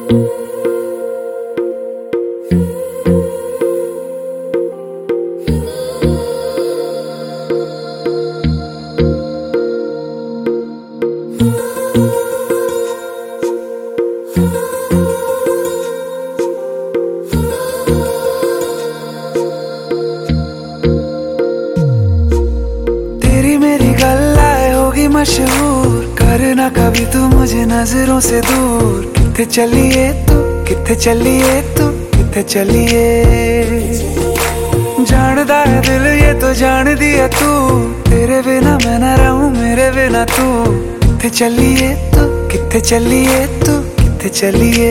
तेरी मेरी गल्लाए होगी मशहूर, करना कभी तू मुझे नजरों से दूर। किथे चलिए तू, किथे चलिए तू, किथे चलिए। जानदा है दिल ये तो जान दिया तू, तेरे बिना मैं ना रहूं मेरे बिना तू। किथे चलिए तू, किथे चलिए तू, किथे चलिए।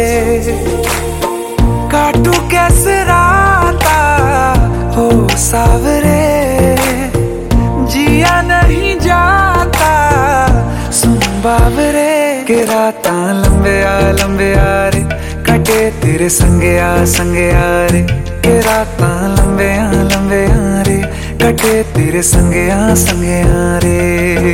काटू कैसे राता हो सावरे, जिया नहीं जाता सुन बाबरे। के राता लंबे आ रे, कटे तेरे संगे आ रे। के राता लंबे आ रे, कटे तेरे संगे आ रे।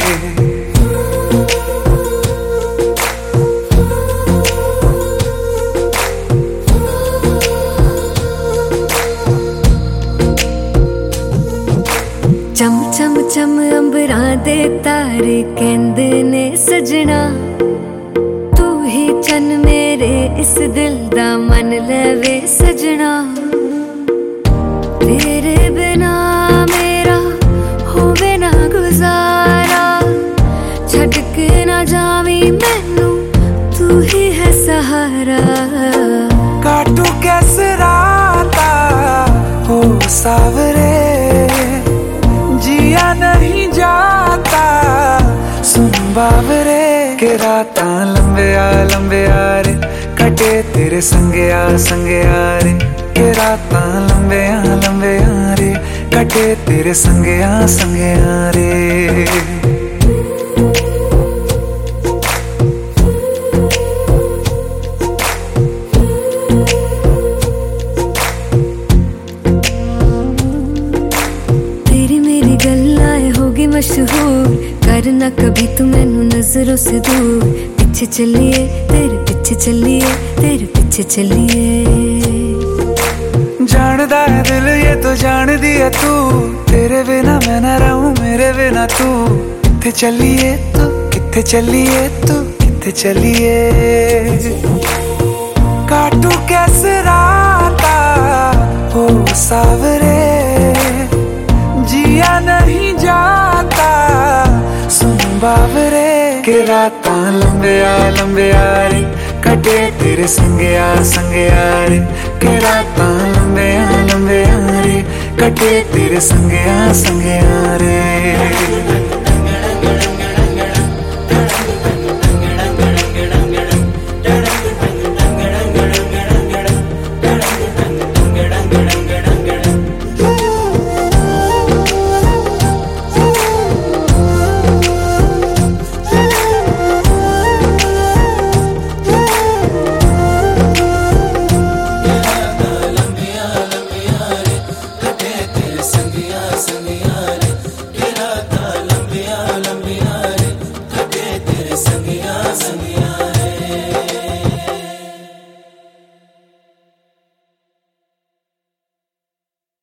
चम चम चम अंबरां दे तारे कहंदे ने सजना, तू ही चन मेरे इस दिल दा मन लवे सजना। तेरे बिना मेरा होवे ना गुजारा, छड़ के ना जावी मैनू तू ही है सहारा। काटू कैसे राता हो सावरे, जिया नहीं जाता सुन बाबरे। के राता लंबे आ रे, कटे तेरे संगे आ रे। के राता लंबे आ रे, कटे तेरे संगे आ रे। मशहूर करना कभी तू मैनू नजरों से दूर। पीछे चलिए तेरे पीछे चलिए, तेरे पीछे चलिए। जानदा है दिल ये तो जान दिया तू, तेरे बिना मैं ना रहूं मेरे बिना तू। किथे चलिए तू, किथे चलिए तू, किथे चलिए। काटू कैसे राता हो सावरे, जिया नहीं जाता सुन बाबरे। के राता लंबे आ रे, कटे तेरे संगे आ रे। के राता लंबे आ रे, कटे तेरे संगे आ रे। संगिया संगिया